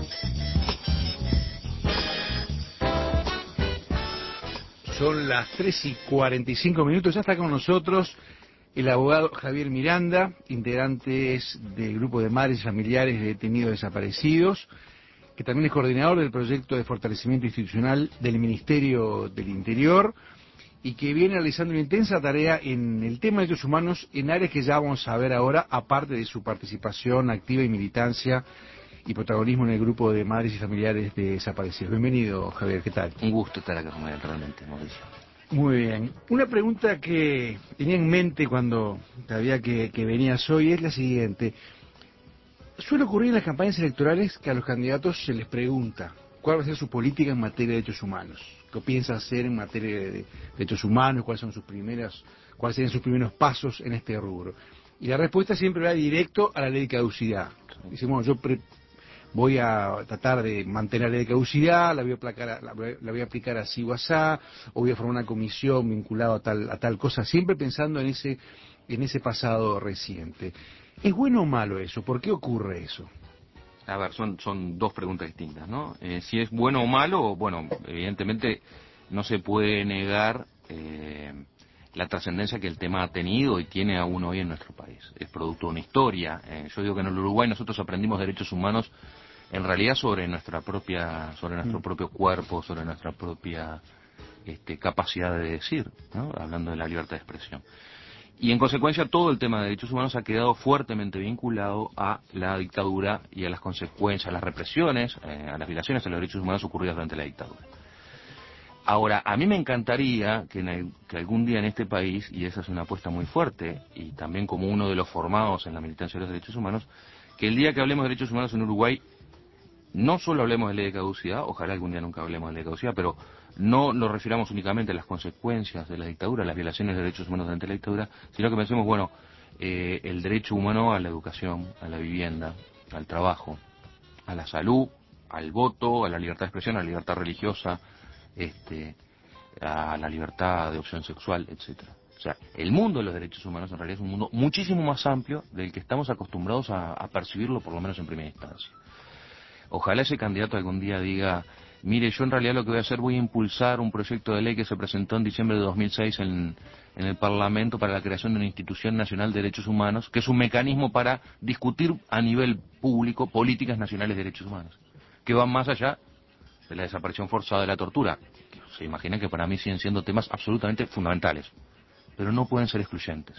Son las 3:45. Ya está con nosotros el abogado Javier Miranda, integrante del grupo de madres y familiares de detenidos desaparecidos, que también es coordinador del proyecto de fortalecimiento institucional del Ministerio del Interior y que viene realizando una intensa tarea en el tema de derechos humanos en áreas que ya vamos a ver ahora, aparte de su participación activa y militancia y protagonismo en el grupo de madres y familiares de desaparecidos. Bienvenido, Javier, ¿qué tal? Un gusto estar acá con él, realmente, Mauricio. Muy bien. Una pregunta que tenía en mente cuando sabía que venías hoy es la siguiente. Suele ocurrir en las campañas electorales que a los candidatos se les pregunta cuál va a ser su política en materia de derechos humanos, qué piensa hacer en materia de derechos humanos, cuáles serían sus primeros pasos en este rubro. Y la respuesta siempre va directo a la ley de caducidad. Dice, bueno, voy a tratar de mantener la ley de caducidad, la voy a aplicar así o asá, o voy a formar una comisión vinculada a tal cosa, siempre pensando en ese pasado reciente. ¿Es bueno o malo eso? ¿Por qué ocurre eso? A ver, son dos preguntas distintas, ¿no? Si es bueno o malo, bueno, evidentemente no se puede negar la trascendencia que el tema ha tenido y tiene aún hoy en nuestro país. Es producto de una historia. Yo digo que en el Uruguay nosotros aprendimos derechos humanos en realidad sobre nuestro propio cuerpo, sobre nuestra propia capacidad de decir, ¿no? Hablando de la libertad de expresión. Y en consecuencia todo el tema de derechos humanos ha quedado fuertemente vinculado a la dictadura y a las consecuencias, a las represiones, a las violaciones de los derechos humanos ocurridas durante la dictadura. Ahora, a mí me encantaría que algún día en este país, y esa es una apuesta muy fuerte, y también como uno de los formados en la militancia de los derechos humanos, que el día que hablemos de derechos humanos en Uruguay, no solo hablemos de ley de caducidad, ojalá algún día nunca hablemos de ley de caducidad, pero no nos refiramos únicamente a las consecuencias de la dictadura, las violaciones de derechos humanos durante la dictadura, sino que pensemos, bueno, el derecho humano a la educación, a la vivienda, al trabajo, a la salud, al voto, a la libertad de expresión, a la libertad religiosa, a la libertad de opción sexual, etcétera. O sea, el mundo de los derechos humanos en realidad es un mundo muchísimo más amplio del que estamos acostumbrados a percibirlo, por lo menos en primera instancia. Ojalá ese candidato algún día diga, mire, yo en realidad lo que voy a hacer, voy a impulsar un proyecto de ley que se presentó en diciembre de 2006 en el Parlamento para la creación de una institución nacional de derechos humanos, que es un mecanismo para discutir a nivel público políticas nacionales de derechos humanos, que van más allá de la desaparición forzada, de la tortura. Se imaginan que para mí siguen siendo temas absolutamente fundamentales, pero no pueden ser excluyentes.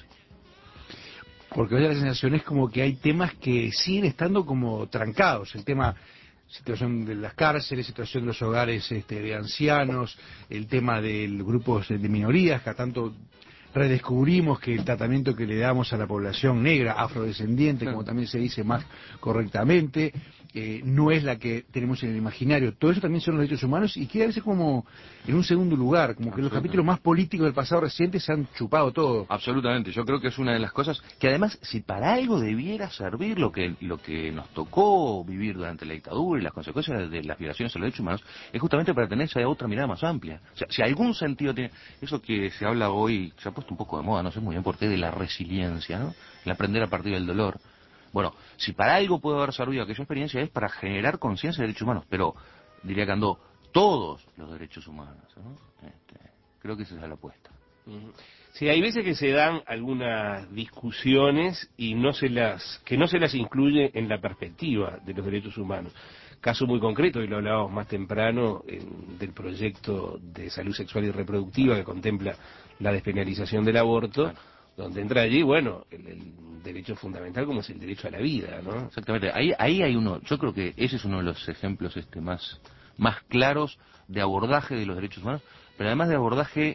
Porque hoy la sensación es como que hay temas que siguen estando como trancados. El tema, situación de las cárceles, situación de los hogares de ancianos, el tema de grupos de minorías, que a tanto redescubrimos que el tratamiento que le damos a la población negra, afrodescendiente, como también se dice más correctamente, no es la que tenemos en el imaginario. Todo eso también son los derechos humanos y queda a veces como en un segundo lugar, como que los capítulos más políticos del pasado reciente se han chupado todo. Absolutamente, yo creo que es una de las cosas que además, si para algo debiera servir lo que nos tocó vivir durante la dictadura y las consecuencias de las violaciones a los derechos humanos, es justamente para tener esa otra mirada más amplia. O sea, si algún sentido tiene, eso que se habla hoy, se ha puesto un poco de moda, no sé muy bien por qué, de la resiliencia, ¿no? El aprender a partir del dolor. Bueno, si para algo puede haber servido aquella experiencia es para generar conciencia de derechos humanos, pero diría que andó todos los derechos humanos, ¿no? Creo que esa es la apuesta. Sí, hay veces que se dan algunas discusiones y que no se las incluye en la perspectiva de los derechos humanos. Caso muy concreto, y lo hablábamos más temprano, del proyecto de salud sexual y reproductiva que contempla la despenalización del aborto, claro, donde entra allí, bueno, el derecho fundamental como es el derecho a la vida, ¿no? Exactamente, ahí hay uno, yo creo que ese es uno de los ejemplos más claros de abordaje de los derechos humanos, pero además de abordaje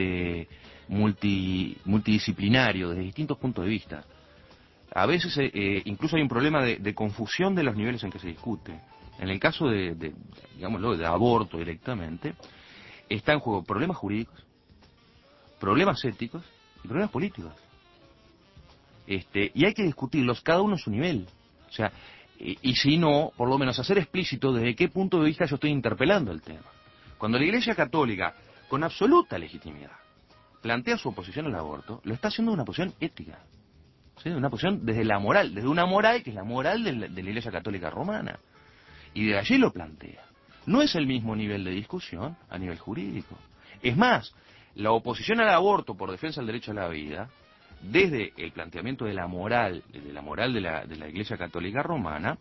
multidisciplinario, desde distintos puntos de vista. A veces incluso hay un problema de confusión de los niveles en que se discute. En el caso digámoslo, de aborto directamente, está en juego problemas jurídicos, problemas éticos y problemas políticos. Y hay que discutirlos cada uno a su nivel. O sea, y si no, por lo menos hacer explícito desde qué punto de vista yo estoy interpelando el tema. Cuando la Iglesia Católica, con absoluta legitimidad, plantea su oposición al aborto, lo está haciendo de una posición ética, ¿sí? Una posición desde la moral, desde una moral que es la moral de la Iglesia Católica Romana. y de allí lo plantea. No es el mismo nivel de discusión a nivel jurídico. Es más, la oposición al aborto por defensa del derecho a la vida, desde el planteamiento de la moral de la Iglesia Católica Romana,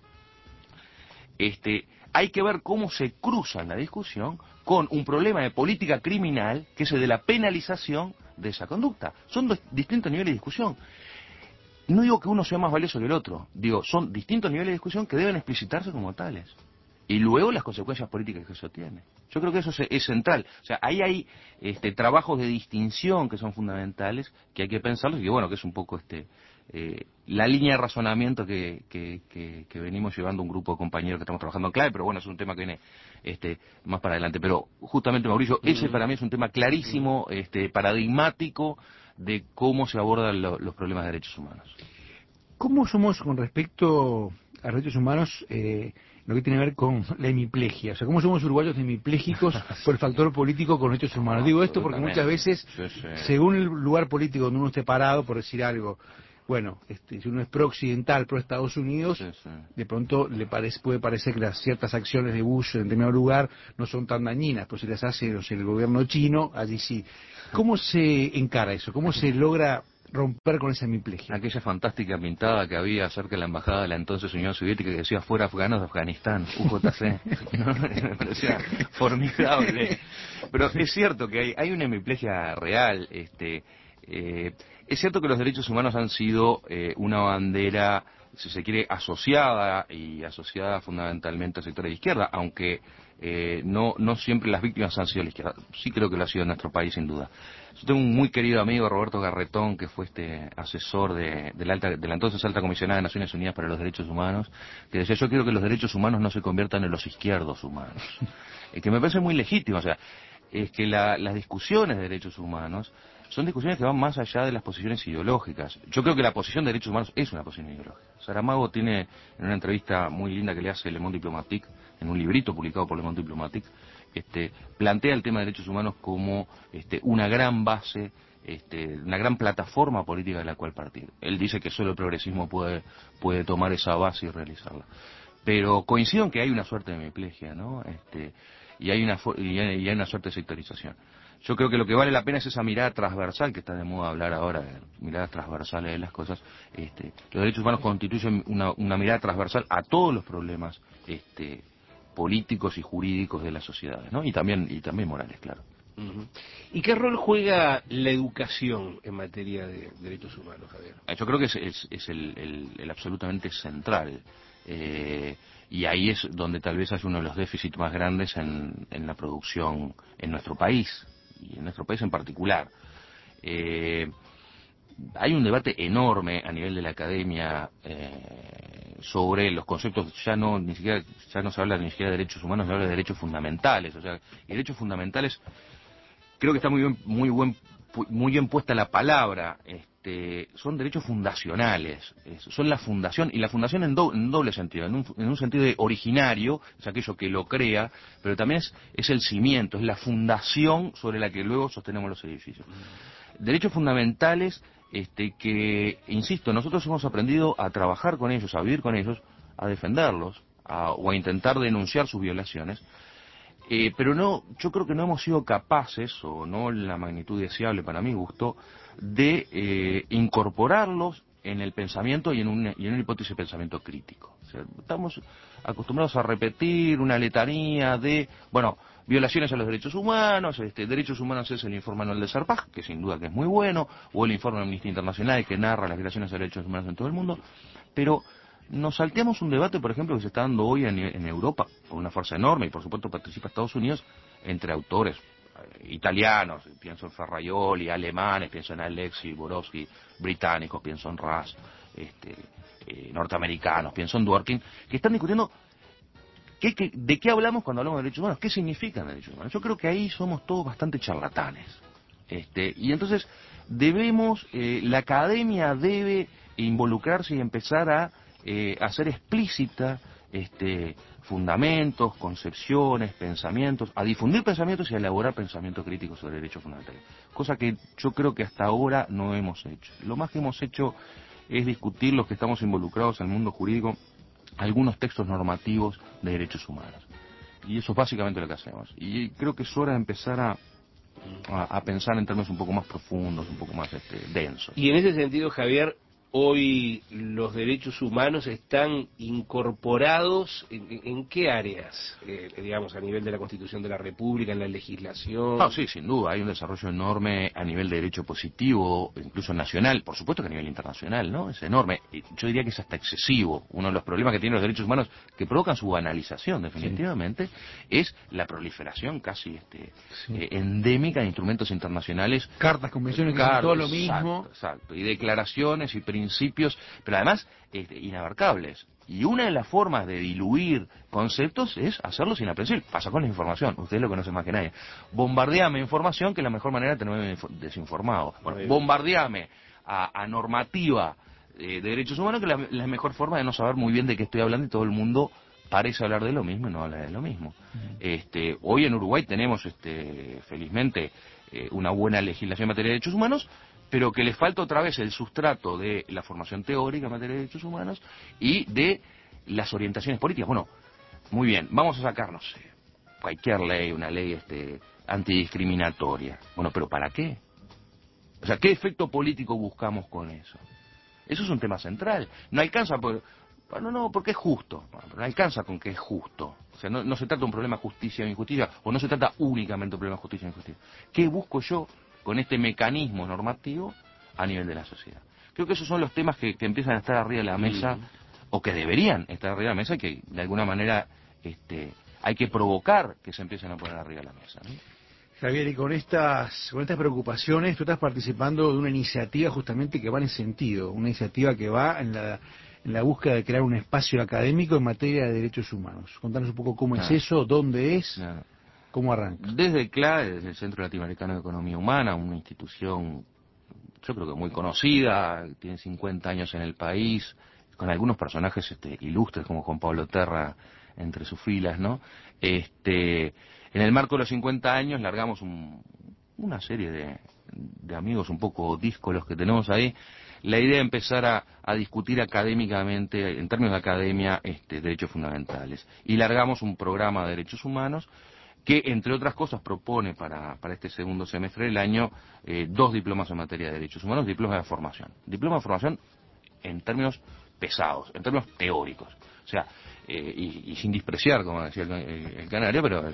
hay que ver cómo se cruza en la discusión con un problema de política criminal, que es el de la penalización de esa conducta. Son distintos niveles de discusión. No digo que uno sea más valioso que el otro, digo, son distintos niveles de discusión que deben explicitarse como tales. Y luego las consecuencias políticas que eso tiene. Yo creo que eso es central. O sea, ahí hay trabajos de distinción que son fundamentales, que hay que pensarlos, y que bueno, que es un poco la línea de razonamiento que venimos llevando un grupo de compañeros que estamos trabajando en clave, pero bueno, es un tema que viene más para adelante. Pero justamente, Mauricio, ese para mí es un tema clarísimo, paradigmático de cómo se abordan los problemas de derechos humanos. ¿Cómo somos con respecto a derechos humanos, lo que tiene que ver con la hemiplegia? O sea, ¿cómo somos uruguayos hemipléjicos por el factor político con derechos humanos? Digo esto porque muchas veces, según el lugar político donde uno esté parado, por decir algo, bueno, si uno es pro-occidental, pro-Estados Unidos, de pronto puede parecer que ciertas acciones de Bush en determinado lugar no son tan dañinas, pero si las hace el gobierno chino, allí sí. ¿Cómo se encara eso? ¿Cómo se logra romper con esa hemiplegia? Aquella fantástica pintada que había cerca de la embajada de la entonces Unión Soviética que decía fuera afganos de Afganistán, UJC, ¿no? Me parecía formidable. Pero es cierto que hay una hemiplegia real. Es cierto que los derechos humanos han sido una bandera, si se quiere, asociada fundamentalmente al sector de la izquierda, aunque no siempre las víctimas han sido la izquierda. Sí creo que lo ha sido en nuestro país, sin duda. Yo tengo un muy querido amigo, Roberto Garretón, que fue asesor de la entonces Alta Comisionada de Naciones Unidas para los Derechos Humanos, que decía: yo quiero que los derechos humanos no se conviertan en los izquierdos humanos. Que me parece muy legítimo. O sea, es que las discusiones de derechos humanos son discusiones que van más allá de las posiciones ideológicas. Yo creo que la posición de derechos humanos es una posición ideológica. Saramago tiene, en una entrevista muy linda que le hace Le Monde Diplomatique, en un librito publicado por Le Monde Diplomatique, plantea el tema de derechos humanos como una gran base, una gran plataforma política de la cual partir. Él dice que solo el progresismo puede tomar esa base y realizarla. Pero coincido en que hay una suerte de hemiplegia, ¿no? Y hay una suerte de sectorización. Yo creo que lo que vale la pena es esa mirada transversal que está de moda hablar ahora, de miradas transversales de las cosas. Los derechos humanos constituyen una mirada transversal a todos los problemas políticos y jurídicos de las sociedades, ¿no? Y también morales, claro. ¿Y qué rol juega la educación en materia de derechos humanos, Javier? Yo creo que es el absolutamente central. Y ahí es donde tal vez hay uno de los déficits más grandes en la producción en nuestro país, y en nuestro país en particular. Hay un debate enorme a nivel de la academia sobre los conceptos. Ya no se habla ni siquiera de derechos humanos, se habla de derechos fundamentales. O sea, y derechos fundamentales, creo que está muy bien puesta la palabra. Son derechos fundacionales, son la fundación, y la fundación en doble sentido, en un sentido de originario, es aquello que lo crea, pero también es el cimiento, es la fundación sobre la que luego sostenemos los edificios. Derechos fundamentales que, insisto, nosotros hemos aprendido a trabajar con ellos, a vivir con ellos, a defenderlos, o a intentar denunciar sus violaciones. Pero yo creo que no hemos sido capaces, o no en la magnitud deseable para mi gusto, de incorporarlos en el pensamiento y en una hipótesis de pensamiento crítico. O sea, estamos acostumbrados a repetir una letanía de, violaciones a los derechos humanos, derechos humanos es el informe anual del SERPAJ, que sin duda que es muy bueno, o el informe de Amnistía Internacional que narra las violaciones a los derechos humanos en todo el mundo, pero nos salteamos un debate, por ejemplo, que se está dando hoy en Europa, con una fuerza enorme, y por supuesto participa Estados Unidos, entre autores italianos, pienso en Ferraioli, alemanes, pienso en Alexis Borowski, británicos, pienso en Ras, norteamericanos, pienso en Dworkin, que están discutiendo de qué hablamos cuando hablamos de derechos humanos, qué significan derechos humanos. Yo creo que ahí somos todos bastante charlatanes. Y entonces la academia debe involucrarse y empezar a hacer explícita fundamentos, concepciones, pensamientos, a difundir pensamientos y a elaborar pensamientos críticos sobre derechos fundamentales. Cosa que yo creo que hasta ahora no hemos hecho. Lo más que hemos hecho es discutir los que estamos involucrados en el mundo jurídico algunos textos normativos de derechos humanos. Y eso es básicamente lo que hacemos. Y creo que es hora de empezar a pensar en términos un poco más profundos, un poco más densos. Y en ese sentido, Javier, hoy los derechos humanos están incorporados en qué áreas, digamos, a nivel de la Constitución de la República, en la legislación. No, sí, sin duda, hay un desarrollo enorme a nivel de derecho positivo, incluso nacional, por supuesto que a nivel internacional, ¿no? Es enorme. Yo diría que es hasta excesivo. Uno de los problemas que tienen los derechos humanos, que provocan su banalización definitivamente, es la proliferación casi endémica de instrumentos internacionales. Cartas, convenciones, que son todo lo mismo. Exacto, y declaraciones y principios, pero además inabarcables. Y una de las formas de diluir conceptos es hacerlos inaprensibles. Pasa con la información, ustedes lo conocen más que nadie. Bombardeame información, que es la mejor manera de tenerme desinformado. Bueno, bombardeame a normativa de derechos humanos, que es la mejor forma de no saber muy bien de qué estoy hablando y todo el mundo parece hablar de lo mismo y no habla de lo mismo. Hoy en Uruguay tenemos, felizmente, una buena legislación en materia de derechos humanos, pero que le falta otra vez el sustrato de la formación teórica en materia de derechos humanos y de las orientaciones políticas. Bueno, muy bien, vamos a sacarnos cualquier ley, una ley antidiscriminatoria. Bueno, pero ¿para qué? O sea, ¿qué efecto político buscamos con eso? Eso es un tema central. No alcanza porque es justo. Bueno, no alcanza con que es justo. O sea, no se trata de un problema de justicia o injusticia, o no se trata únicamente de un problema de justicia o injusticia. ¿Qué busco yo con este mecanismo normativo a nivel de la sociedad? Creo que esos son los temas que empiezan a estar arriba de la mesa, o que deberían estar arriba de la mesa, y que de alguna manera hay que provocar que se empiecen a poner arriba de la mesa, ¿no? Javier, y con estas preocupaciones, tú estás participando de una iniciativa justamente que va en ese sentido, una iniciativa que va en la búsqueda de crear un espacio académico en materia de derechos humanos. Contanos un poco cómo es eso, dónde es, cómo arranca. Desde el CLAE, desde el Centro Latinoamericano de Economía Humana, una institución, yo creo que muy conocida, tiene 50 años en el país, con algunos personajes ilustres como Juan Pablo Terra entre sus filas, ¿no? En el marco de los 50 años largamos una serie de amigos un poco díscolos que tenemos ahí, la idea de empezar a discutir académicamente, en términos de academia, derechos fundamentales. Y largamos un programa de derechos humanos que, entre otras cosas, propone para este segundo semestre del año 2 diplomas en materia de derechos humanos, diplomas de formación. Diplomas de formación en términos pesados, en términos teóricos. O sea, y sin despreciar, como decía el canario, pero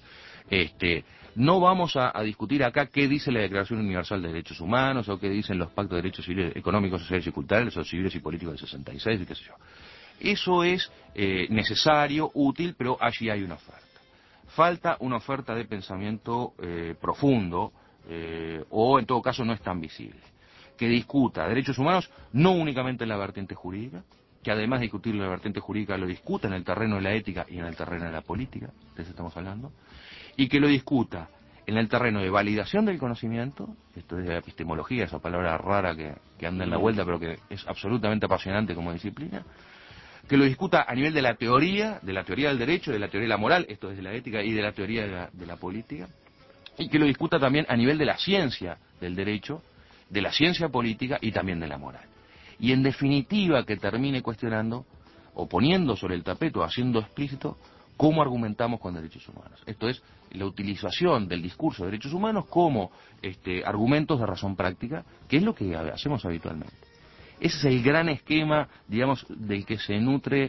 no vamos a discutir acá qué dice la Declaración Universal de Derechos Humanos, o qué dicen los pactos de derechos civiles, económicos, sociales y culturales, o civiles y políticos del 66, y qué sé yo. Eso es necesario, útil, pero allí hay una oferta. Falta una oferta de pensamiento profundo, o en todo caso no es tan visible, que discuta derechos humanos no únicamente en la vertiente jurídica, que además de discutir la vertiente jurídica lo discuta en el terreno de la ética y en el terreno de la política, de eso estamos hablando, y que lo discuta en el terreno de validación del conocimiento, esto es de la epistemología, esa palabra rara que anda en la vuelta, pero que es absolutamente apasionante como disciplina, que lo discuta a nivel de la teoría del derecho, de la teoría de la moral, esto es de la ética, y de la teoría de la política, y que lo discuta también a nivel de la ciencia del derecho, de la ciencia política y también de la moral. Y en definitiva que termine cuestionando, o poniendo sobre el tapete, o haciendo explícito, cómo argumentamos con derechos humanos. Esto es, la utilización del discurso de derechos humanos como argumentos de razón práctica, que es lo que hacemos habitualmente. Ese es el gran esquema, digamos, del que se nutre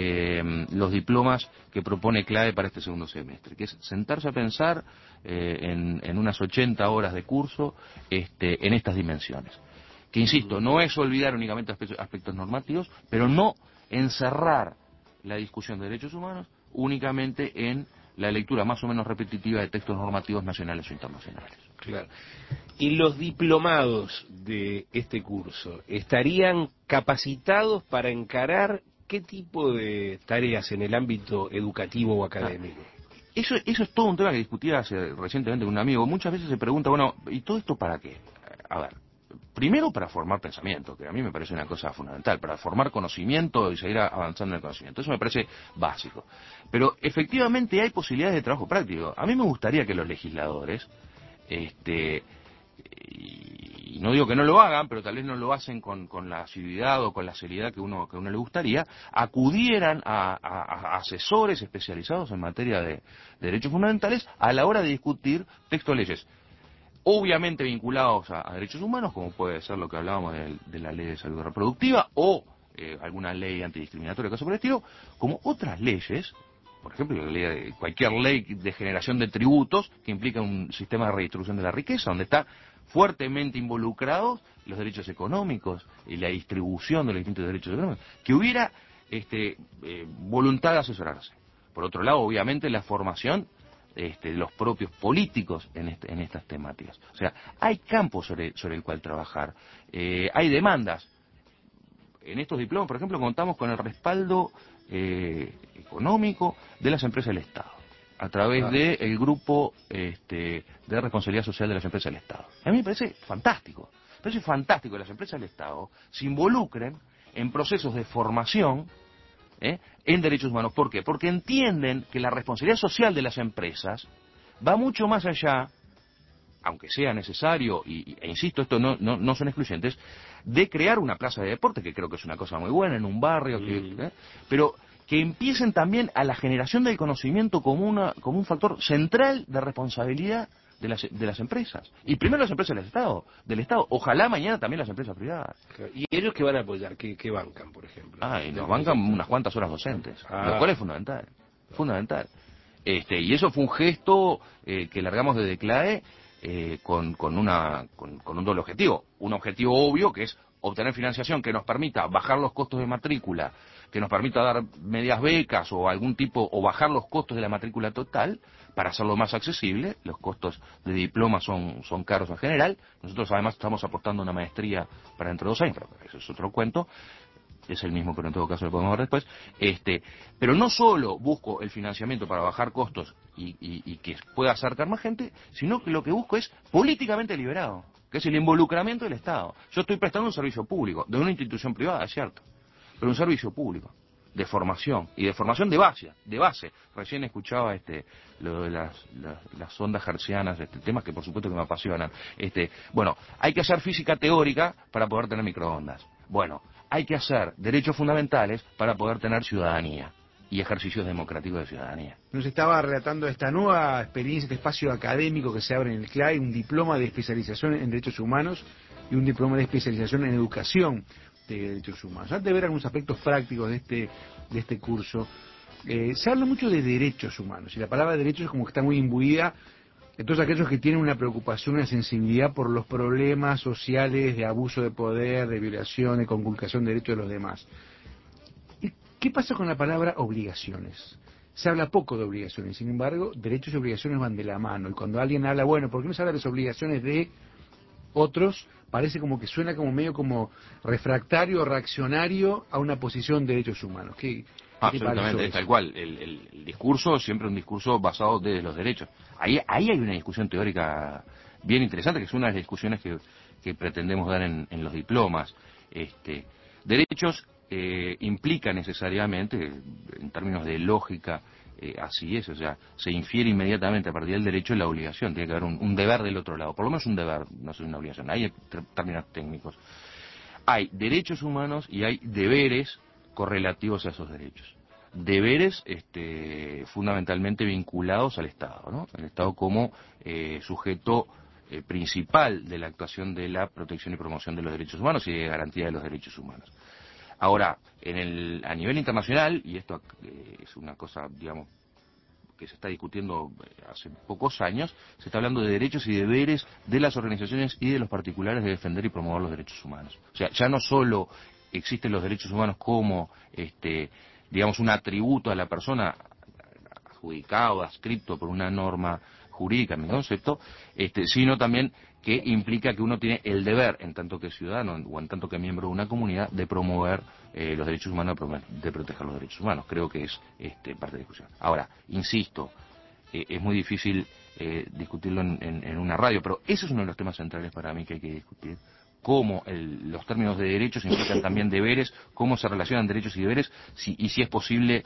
los diplomas que propone CLAE para este segundo semestre, que es sentarse a pensar en unas 80 horas de curso en estas dimensiones. Que, insisto, no es olvidar únicamente aspectos normativos, pero no encerrar la discusión de derechos humanos únicamente en la lectura más o menos repetitiva de textos normativos nacionales o internacionales. Claro. ¿Y los diplomados de este curso estarían capacitados para encarar qué tipo de tareas en el ámbito educativo o académico? Eso es todo un tema que discutía recientemente con un amigo. Muchas veces se pregunta, bueno, ¿y todo esto para qué? A ver, primero para formar pensamiento, que a mí me parece una cosa fundamental, para formar conocimiento y seguir avanzando en el conocimiento. Eso me parece básico. Pero efectivamente hay posibilidades de trabajo práctico. A mí me gustaría que los legisladores, y y no digo que no lo hagan, pero tal vez no lo hacen con la asiduidad o con la seriedad que uno le gustaría, acudieran a asesores especializados en materia de derechos fundamentales a la hora de discutir textos de leyes, obviamente vinculados a derechos humanos, como puede ser lo que hablábamos de la ley de salud reproductiva o alguna ley antidiscriminatoria, caso por el estilo, como otras leyes. Por ejemplo, cualquier ley de generación de tributos que implica un sistema de redistribución de la riqueza, donde está fuertemente involucrados los derechos económicos y la distribución de los distintos derechos económicos, que hubiera voluntad de asesorarse. Por otro lado, obviamente, la formación de los propios políticos en estas temáticas. O sea, hay campos sobre el cual trabajar, hay demandas. En estos diplomas, por ejemplo, contamos con el respaldo económico de las empresas del Estado, a través del grupo de responsabilidad social de las empresas del Estado. A mí me parece fantástico. Me parece fantástico que las empresas del Estado se involucren en procesos de formación en derechos humanos. ¿Por qué? Porque entienden que la responsabilidad social de las empresas va mucho más allá, aunque sea necesario, e insisto, esto no son excluyentes, de crear una plaza de deporte, que creo que es una cosa muy buena en un barrio, pero que empiecen también a la generación del conocimiento como un factor central de responsabilidad de las empresas. Y primero las empresas del Estado, ojalá mañana también las empresas privadas. ¿Y ellos qué van a apoyar? ¿Qué bancan, por ejemplo? Y nos bancan unas cuantas horas docentes, lo cual es fundamental, fundamental. Y eso fue un gesto que largamos desde CLAE con un doble objetivo. Un objetivo obvio, que es obtener financiación que nos permita bajar los costos de matrícula, que nos permita dar medias becas o algún tipo, o bajar los costos de la matrícula total para hacerlo más accesible. Los costos de diploma son caros en general. Nosotros además estamos aportando una maestría para dentro de 2 años, pero eso es otro cuento. Es el mismo, pero en todo caso lo podemos ver después. Pero no solo busco el financiamiento para bajar costos y que pueda acercar más gente, sino que lo que busco es políticamente liberado, que es el involucramiento del Estado. Yo estoy prestando un servicio público de una institución privada, es cierto, pero un servicio público de formación, y de formación de base. Recién escuchaba lo de las ondas hertzianas, temas que por supuesto que me apasionan. Bueno, hay que hacer física teórica para poder tener microondas. Bueno, hay que hacer derechos fundamentales para poder tener ciudadanía y ejercicios democráticos de ciudadanía. Nos estaba relatando esta nueva experiencia, este espacio académico que se abre en el CLAE, un diploma de especialización en derechos humanos y un diploma de especialización en educación de derechos humanos. Antes de ver algunos aspectos prácticos de este curso, se habla mucho de derechos humanos, y la palabra derechos es como que está muy imbuida en todos aquellos que tienen una preocupación, una sensibilidad por los problemas sociales de abuso de poder, de violación, de conculcación de derechos de los demás. ¿Y qué pasa con la palabra obligaciones? Se habla poco de obligaciones, sin embargo, derechos y obligaciones van de la mano, y cuando alguien habla, bueno, ¿por qué no se habla de las obligaciones de otros? Parece como que suena como medio como refractario o reaccionario a una posición de derechos humanos. ¿Qué Absolutamente, tal cual. El discurso siempre un discurso basado desde los derechos. Ahí hay una discusión teórica bien interesante, que es una de las discusiones que pretendemos dar en los diplomas. Derechos implica necesariamente, en términos de lógica, así es, o sea, se infiere inmediatamente a partir del derecho la obligación. Tiene que haber un deber del otro lado, por lo menos un deber, no es una obligación. Hay términos técnicos. Hay derechos humanos y hay deberes correlativos a esos derechos. Deberes fundamentalmente vinculados al Estado, ¿no? El Estado como sujeto principal de la actuación de la protección y promoción de los derechos humanos y de garantía de los derechos humanos. Ahora, a nivel internacional, y esto es una cosa, digamos, que se está discutiendo hace pocos años, se está hablando de derechos y deberes de las organizaciones y de los particulares de defender y promover los derechos humanos. O sea, ya no solo existen los derechos humanos como, digamos, un atributo a la persona adjudicado, adscripto por una norma jurídica, en mi concepto, sino también que implica que uno tiene el deber, en tanto que ciudadano o en tanto que miembro de una comunidad, de promover los derechos humanos, de proteger los derechos humanos. Creo que es parte de la discusión. Ahora, insisto, es muy difícil discutirlo en una radio, pero ese es uno de los temas centrales para mí que hay que discutir. Cómo los términos de derechos implican también deberes, cómo se relacionan derechos y deberes, y si es posible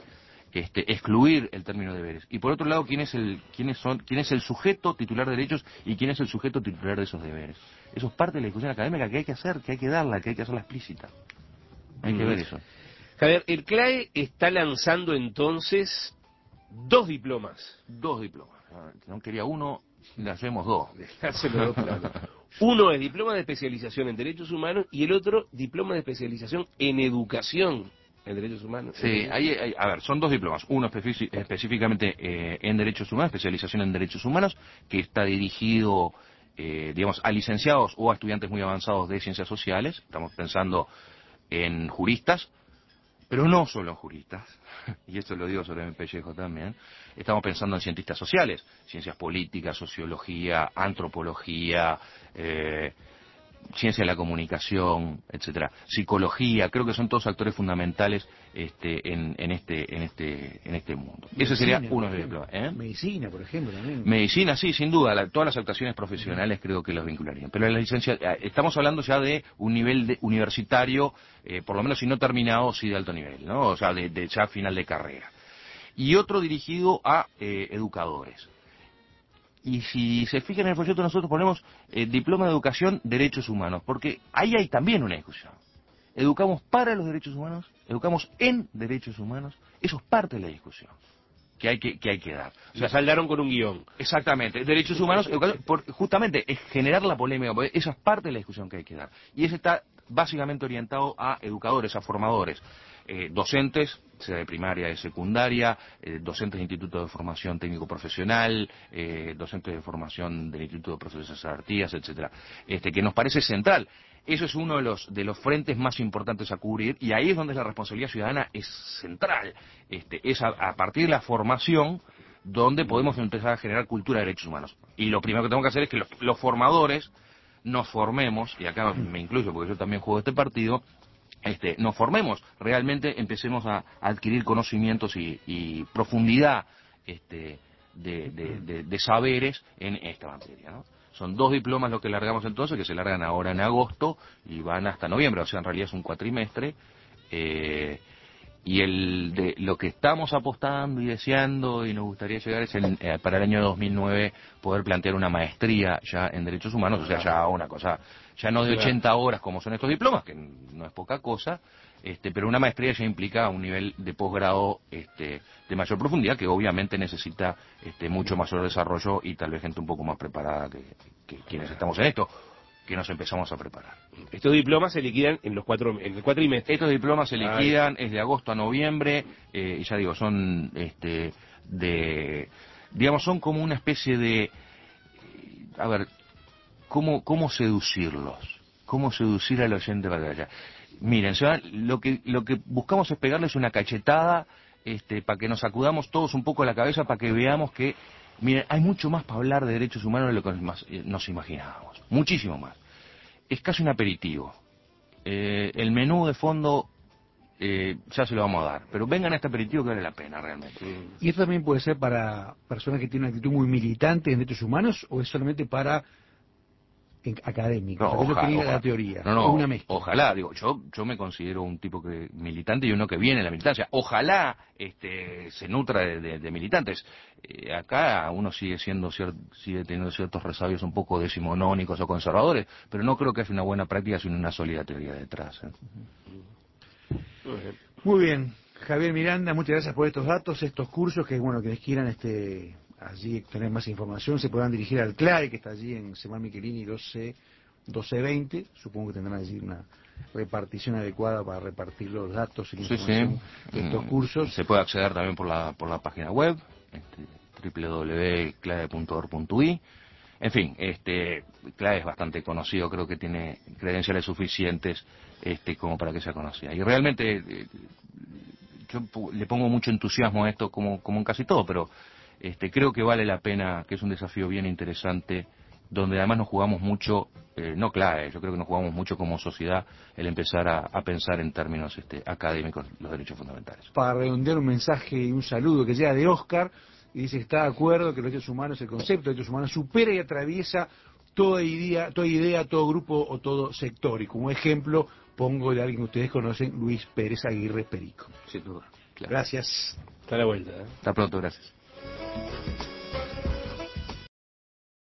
excluir el término deberes. Y por otro lado, quién es el sujeto titular de derechos y quién es el sujeto titular de esos deberes. Eso es parte de la discusión académica que hay que hacer, que hay que darla, que hay que hacerla explícita. Hay que ver eso. Javier, el CLAE está lanzando entonces 2 diplomas. 2 diplomas. No quería uno, le hacemos 2. Hacelo 2, claro. Uno es diploma de especialización en derechos humanos y el otro diploma de especialización en educación en derechos humanos. Sí, a ver, son 2 diplomas. Uno específicamente en derechos humanos, especialización en derechos humanos, que está dirigido, digamos, a licenciados o a estudiantes muy avanzados de ciencias sociales. Estamos pensando en juristas, pero no solo en juristas, y esto lo digo sobre mi pellejo también. Estamos pensando en cientistas sociales, ciencias políticas, sociología, antropología, ciencia de la comunicación, etcétera, psicología. Creo que son todos actores fundamentales en este mundo. Medicina, Ese sería uno de los diplomas. Medicina, por ejemplo, también. Medicina, sí, sin duda. Todas las actuaciones profesionales creo que los vincularían. Pero la licencia, estamos hablando ya de un nivel universitario, por lo menos si no terminado, sí de alto nivel, ¿no? O sea, de ya final de carrera. Y otro dirigido a educadores. Y si se fijan en el proyecto, nosotros ponemos diploma de educación, derechos humanos, porque ahí hay también una discusión. Educamos para los derechos humanos, educamos en derechos humanos, eso es parte de la discusión que hay que dar. O sea, saldaron con un guión. Exactamente, derechos humanos, educación, justamente es generar la polémica, porque esa es parte de la discusión que hay que dar. Y ese está básicamente orientado a educadores, a formadores. Docentes, sea de primaria, de secundaria, docentes de instituto de formación técnico profesional, docentes de formación del Instituto de Profesores Artigas, etcétera, que nos parece central. Eso es uno de los frentes más importantes a cubrir, y ahí es donde la responsabilidad ciudadana es central. Es a partir de la formación donde podemos empezar a generar cultura de derechos humanos. Y lo primero que tenemos que hacer es que los formadores nos formemos, y acá me incluyo porque yo también juego este partido, nos formemos, realmente empecemos a adquirir conocimientos y profundidad de saberes en esta materia, ¿no? Son 2 diplomas lo que largamos entonces, que se largan ahora en agosto y van hasta noviembre, o sea, en realidad es un cuatrimestre. Y lo que estamos apostando y deseando y nos gustaría llegar es para el año 2009 poder plantear una maestría ya en derechos humanos, o sea, ya una cosa, ya no de 80 horas como son estos diplomas, que no es poca cosa, pero una maestría ya implica un nivel de posgrado de mayor profundidad, que obviamente necesita mucho mayor desarrollo y tal vez gente un poco más preparada que quienes estamos en esto, que nos empezamos a preparar. Estos diplomas se liquidan en el cuatrimestre. Estos diplomas se liquidan, es de agosto a noviembre, y ya digo, son digamos, son como una especie de, a ver, ¿cómo seducirlos? ¿Cómo seducir al oyente para allá? Miren, lo que buscamos es pegarles una cachetada, para que nos sacudamos todos un poco la cabeza, para que veamos que, miren, hay mucho más para hablar de derechos humanos de lo que nos imaginábamos. Muchísimo más. Es casi un aperitivo. El menú de fondo ya se lo vamos a dar. Pero vengan a este aperitivo que vale la pena realmente. ¿Y esto también puede ser para personas que tienen una actitud muy militante en derechos humanos o es solamente para académicos? No, La teoría. No, una mezcla. ojalá, digo, yo me considero un tipo militante y uno que viene de la militancia. Ojalá se nutra de militantes. Acá uno sigue teniendo ciertos resabios un poco decimonónicos o conservadores, pero no creo que haya una buena práctica sin una sólida teoría detrás. Muy bien, Javier Miranda, muchas gracias por estos datos, estos cursos que quienes quieran allí tener más información se podrán dirigir al CLAE, que está allí en Semán Michelini 1220. Supongo que tendrán allí una repartición adecuada para repartir los datos y la información de estos cursos. Se puede acceder también por la página web, www.clae.org.ui. En fin, CLAE es bastante conocido, creo que tiene credenciales suficientes como para que sea conocida. Y realmente yo le pongo mucho entusiasmo a esto, como en casi todo, pero creo que vale la pena, que es un desafío bien interesante, donde además nos jugamos mucho, no CLAE, yo creo que nos jugamos mucho como sociedad el empezar a pensar en términos académicos los derechos fundamentales. Para redondear un mensaje y un saludo que llega de Oscar, y dice que está de acuerdo que los derechos humanos, el concepto de derechos humanos supera y atraviesa toda idea, todo grupo o todo sector. Y como ejemplo pongo de alguien que ustedes conocen, Luis Pérez Aguirre Perico. Sin duda. Claro. Gracias. Hasta la vuelta. Hasta pronto, gracias.